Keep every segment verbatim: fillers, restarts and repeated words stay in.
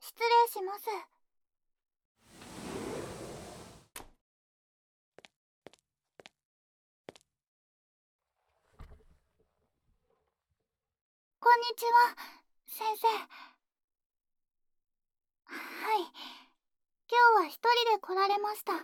失礼します。こんにちは、先生。はい。今日は一人で来られました。はい。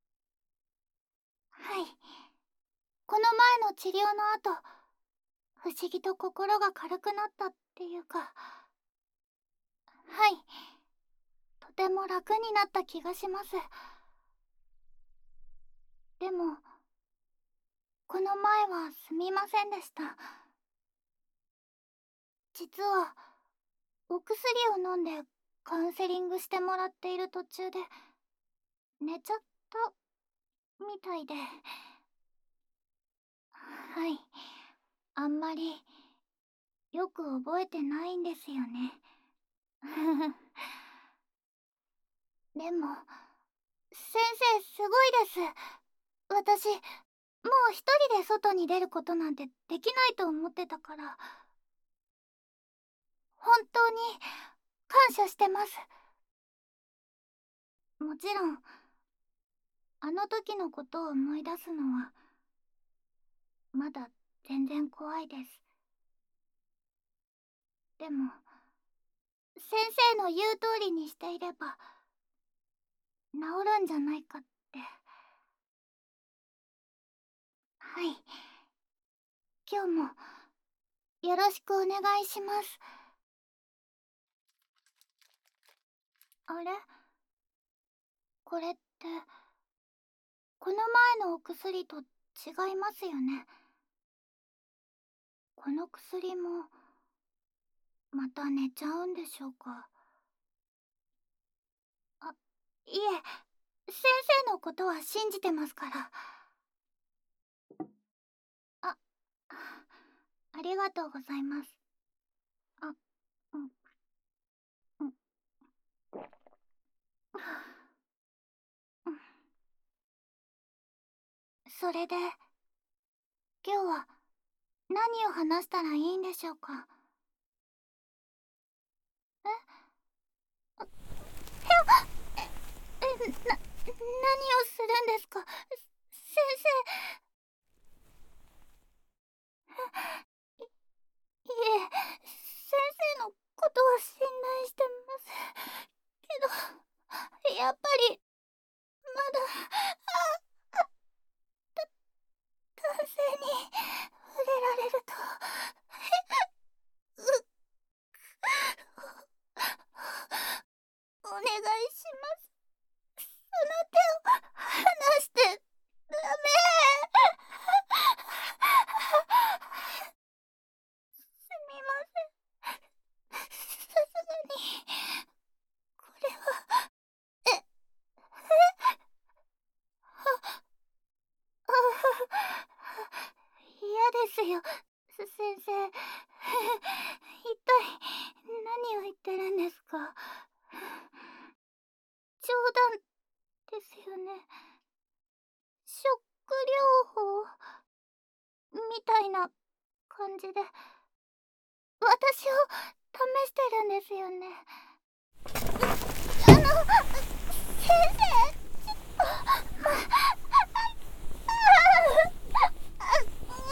この前の治療の後、不思議と心が軽くなったっていうか、はい。とても楽になった気がします。でも、この前はすみませんでした。実は、お薬を飲んでカウンセリングしてもらっている途中で、寝ちゃったみたいで。はい。あんまり、よく覚えてないんですよね。でも、先生すごいです。私、もう一人で外に出ることなんてできないと思ってたから、本当に感謝してます。もちろん、あの時のことを思い出すのは、まだ全然怖いです。でも、先生の言う通りにしていれば、治るんじゃないかって。はい。今日も、よろしくお願いします。あれ？これって、この前のお薬と違いますよね。この薬も、また寝ちゃうんでしょうか。あ、いえ、先生のことは信じてますから。あ、ありがとうございます。あ、うん、うん、うん。それで、今日は何を話したらいいんでしょうか。えあ、え、え、な、何をするんですか、先生。い、いえ、先生のことは信頼してますけど、やっぱりまだ、あ、あ、男性に触れられると、う、お願いします。その手を離して、ダメ。すみません。さすがに、これは、え、え、あ、あ、嫌ですよ、先生。一体何を言ってるんですか。冗談ですよね。ショック療法みたいな感じで私を試してるんですよね。あの、先生、ちょっと、ま、あ、あ、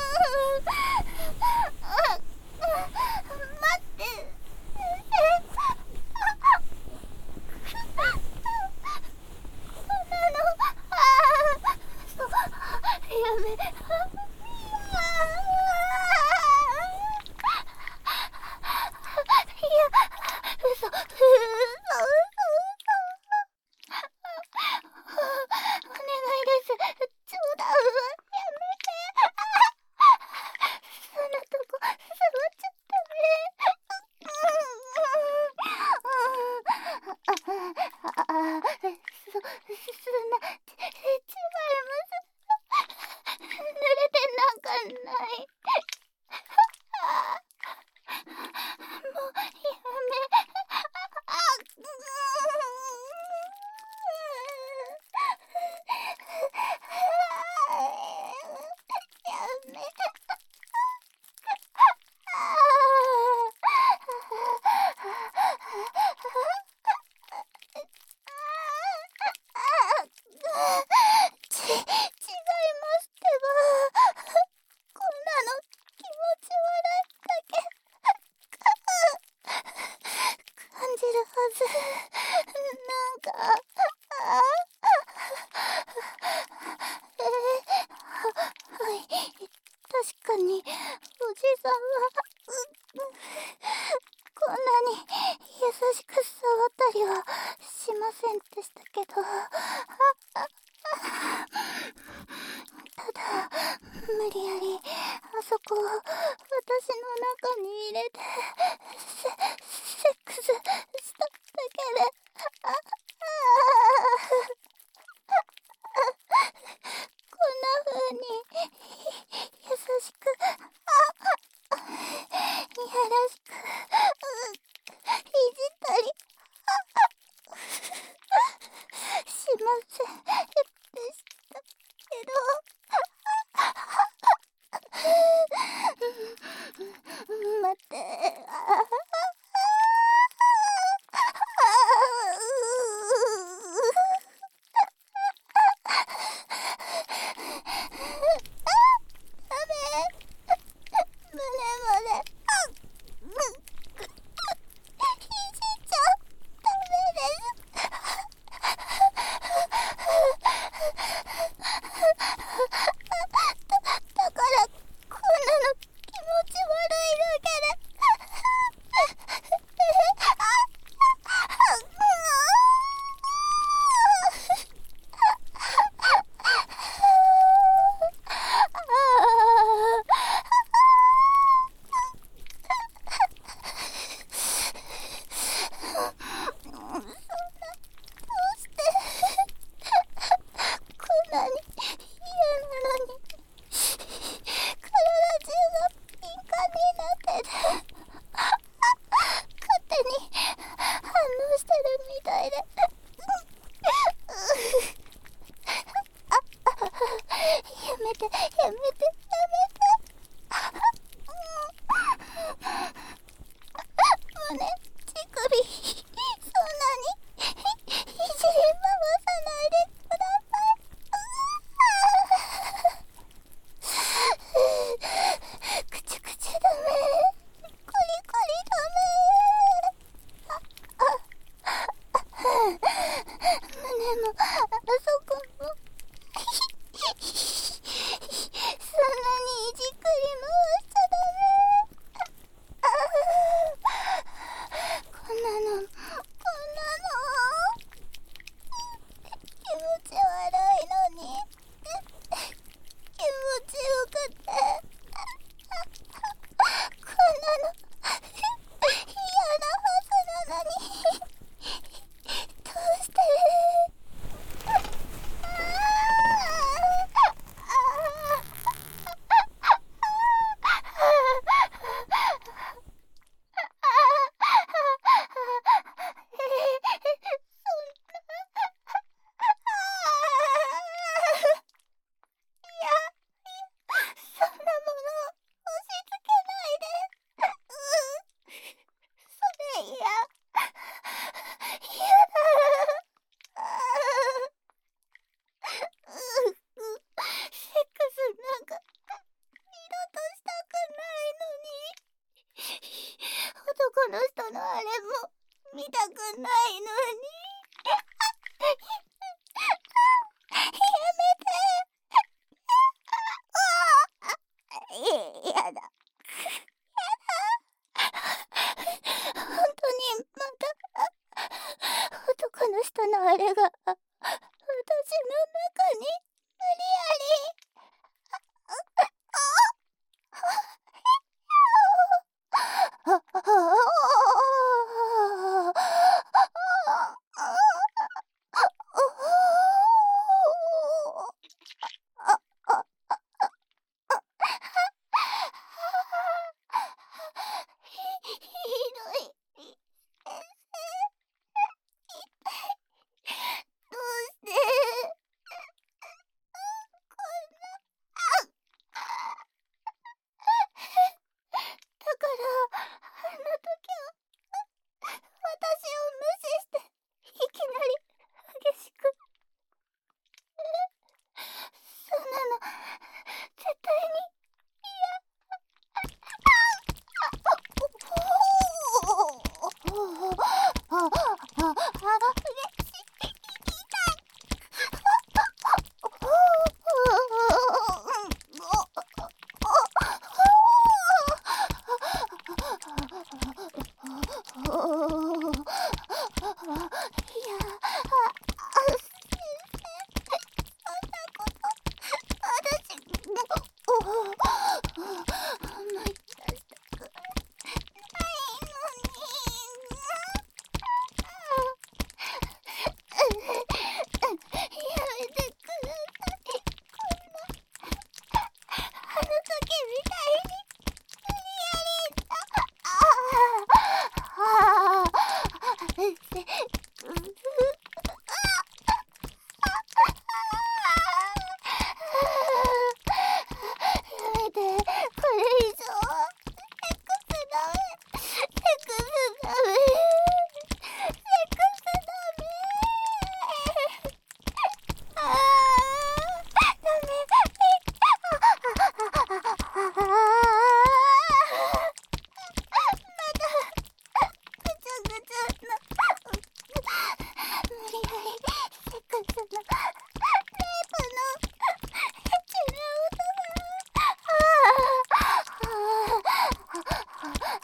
う、待って、先生。こんなの、あ、そう、やめ、いや、嘘、嘘、嘘、嘘。お願いです。 におじさんはこんなに優しく触ったりはしませんでしたけど、ただ無理やりあそこを私の中に入れてセセックスしただけで、ああこんな風に優しく、あいやらしくいじったりしませんでしたけど、待って、あダメ、胸まで、ひじちゃダメです。だからこんなの気持ち悪いだけで。こんなに嫌なのに体中が敏感になってて勝手に反応してるみたいで、やめてやめてやめて、胸乳首そんなにいじり回さないでください。くちゅくちゅダメ、コリコリダメ、胸もあそこもそんなにいじくり回しちゃダメ。こんなのこんなの気持ち悪いのに気持ちよくて、こんなの嫌なはずなのにどうして。そんなもの押し付けないで。それ嫌。嫌だ。セックスなんか二度としたくないのに、男の人のあれも見たくないのに。やめて。やだ。やだ。本当にまた男の人のあれが私の中に無理やり。ひどい。先生、痛い。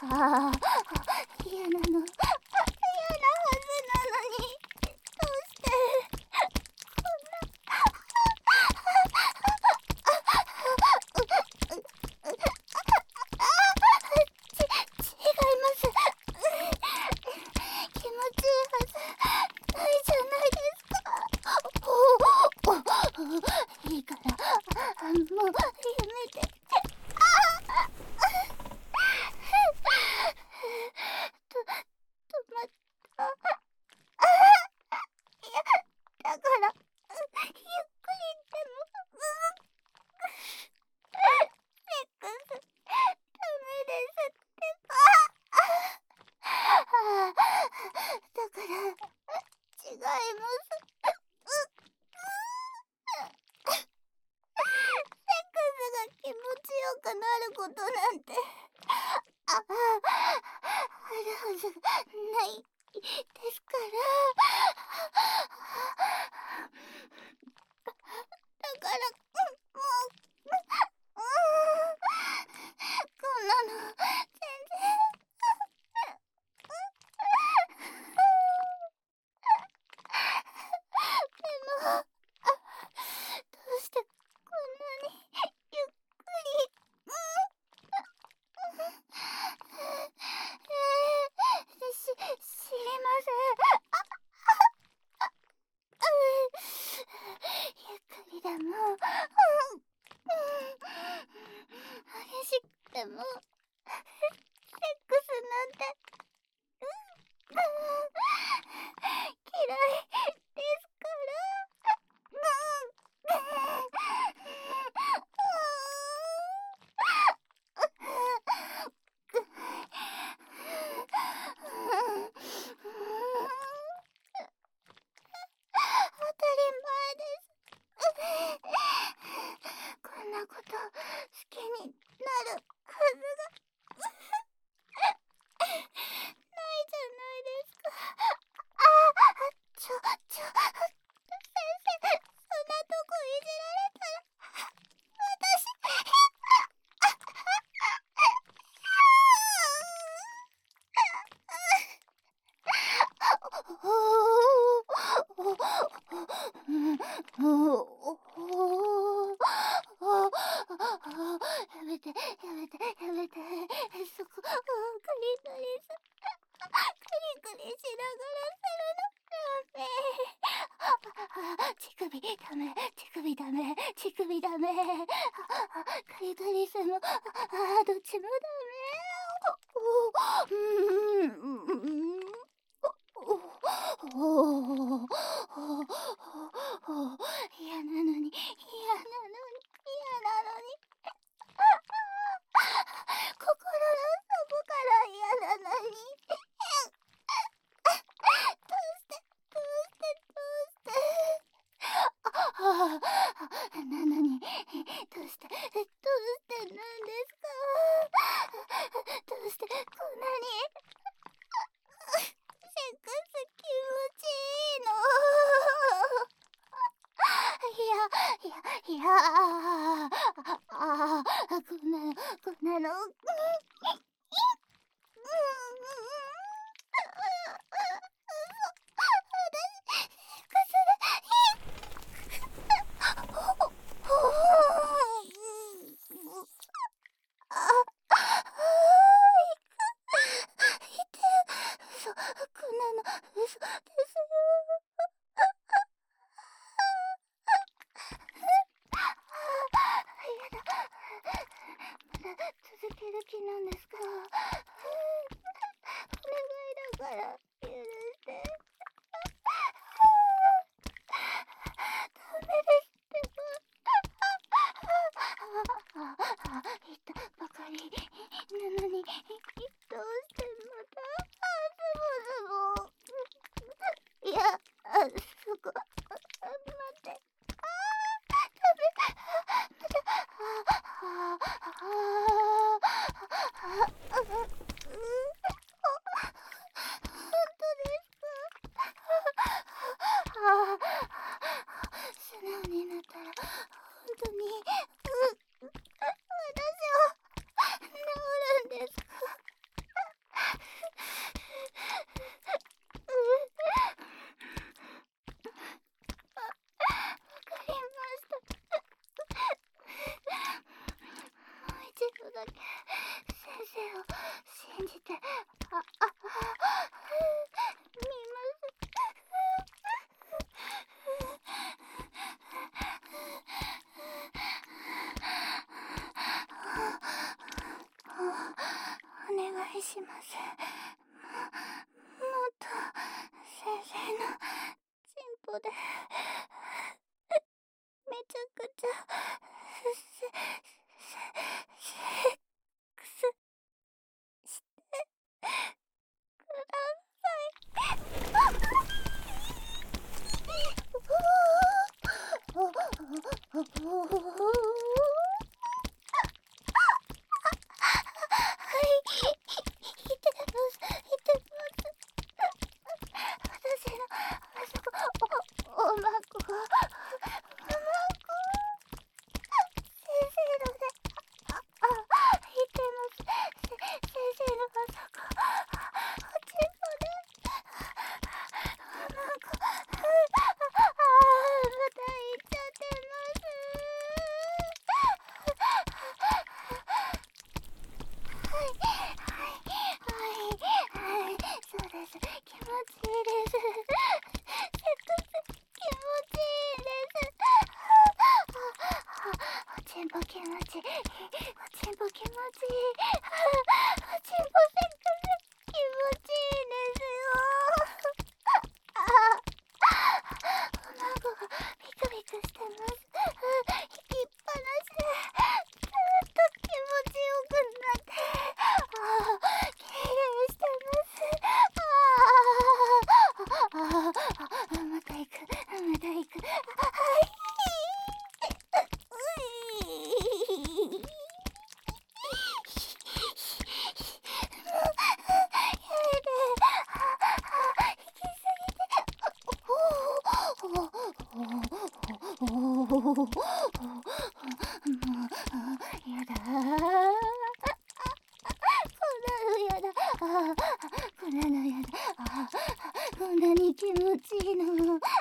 ああ、嫌なの。嫌なはずなのに、どうしてこんな。ち、違います。気持ちいいはずないじゃないですか。おお、いいから、もうやめて。と、止まった。いや、だから、ゆっくりでも、セックス、ダメですって。ああ、だから、違います。セックスが気持ちよくなることなんて、ああ、あるはずないですから。だから、もう、うん、こんなの、全然。でも、どうしてこんなにゆっくり。えー、し、知りません。ゆっくりでも、うん、激しくても、セックスなんて、うん、嫌いですから。うん、当たり前です。こんなこと好きになるはずがないじゃないですか。ああ、ちょ、ちょ、先生、そんなとこいじられたら、私、やめて、やめて、やめて。そこ、カリカリす、カリカリしながらするのダメ。乳首ダメ、乳首ダメ、乳首ダメ。カリカリすも、あ、どっちもダメ。うん、おお、嫌なのに、嫌なのに、嫌なのに。心の底から嫌なのに。どうして、どうして、どうして。ああ、なのに、どうして、どうしてなんですか。どうしてこんなに。セックス気持ちいいの。いや、いや、いや、ああ、こんなの、こんなの、うん、うん、嘘、こんなの嘘ですよ。やだ。まだ続ける気なんですか。お願いだから許して。ダメですってば。ああ、言ったばかりなのに、どうしてまた。あ、ズボズボ。いや、あ、そこ、あ、待って。あー、ダメ。まだ、ああ、ああ、あ、うん、本当ですか。ああ、素直になったら本当に、う、私は治るんですか。 信じて、あ、あ、あ、見ます。お願いします。もっと先生のチンポでめちゃくちゃセセセックスしてください。はい、いてます、いてます。私のあそこ、お、おまこが、おまこ先生のね、あ、あ、いてます。せ先生のあそこ、おちんぽで、おまこ、あ、あ、またいっちゃってます。はい、はい、はい、はい、そうです。気持ちいいです。セックス気持ちいいです。おちんぽ気持ちいい。おちんぽ気持ちいい。おちんぽセックス気持ちいいですよ。おまごがビクビクしてます。引きっぱなしでずっと気持ちよくなって、ああ、敬礼してます。ああ、ああ、また行く、また行く。はい。うい。やだこんなのやだこんなのやだこんなに気持ちいいのもうダメ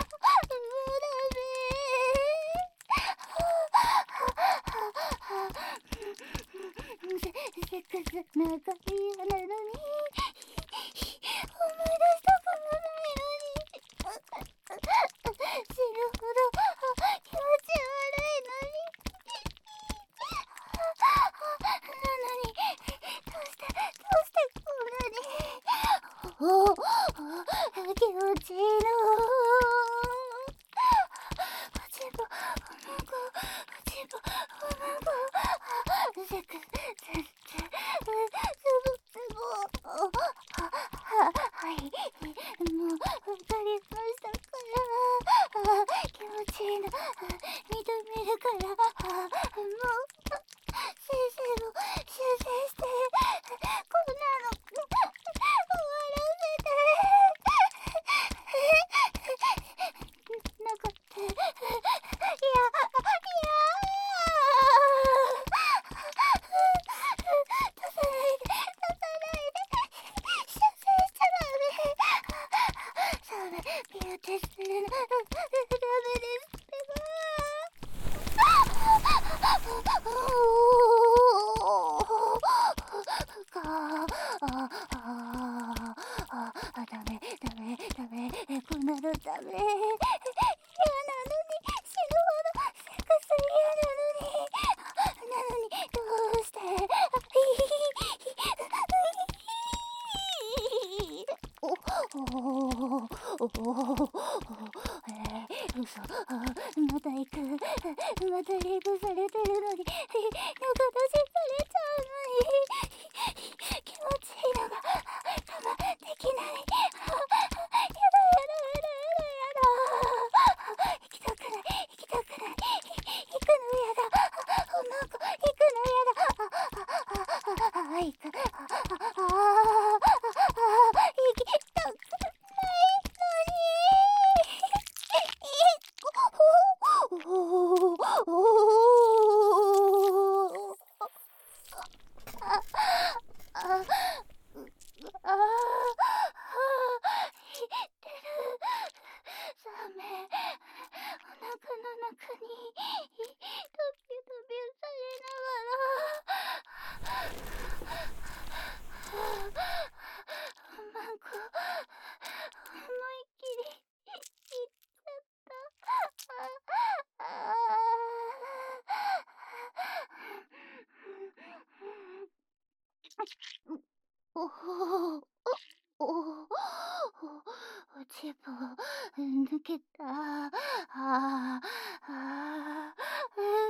セックスなんか嫌なのに思い出したくもないのに死ぬほど気持ち悪いのになのにどうしてどうしてこんなにおお気持ちいいのおちんぽおまんこおちんぽおまんこセックスすすすぼすぼはいもうわかりましたから気持ちいいの認めるからもう先生も修正してこんなの終わらせてなかったいやいや出さないで出さないで修正しちゃダメダメピラティスするのダメですってばかあああダメダメダメこんなのダメ嫌なのに死ぬほどセックス嫌なのになのにどうしておおおおえー、嘘あまた行くまたレイプされてるのに仲出しされちゃうのに気持ちいいのが我慢できないやだやだやだやだやだ行きたくない行きたくない行くのやだおまんこ行くのやだああああ行くああああ行きたくないのにおおおあああ言ってるサメお腹の中にドキドキされながらおお、おお、全部抜けた。ああ、ああ、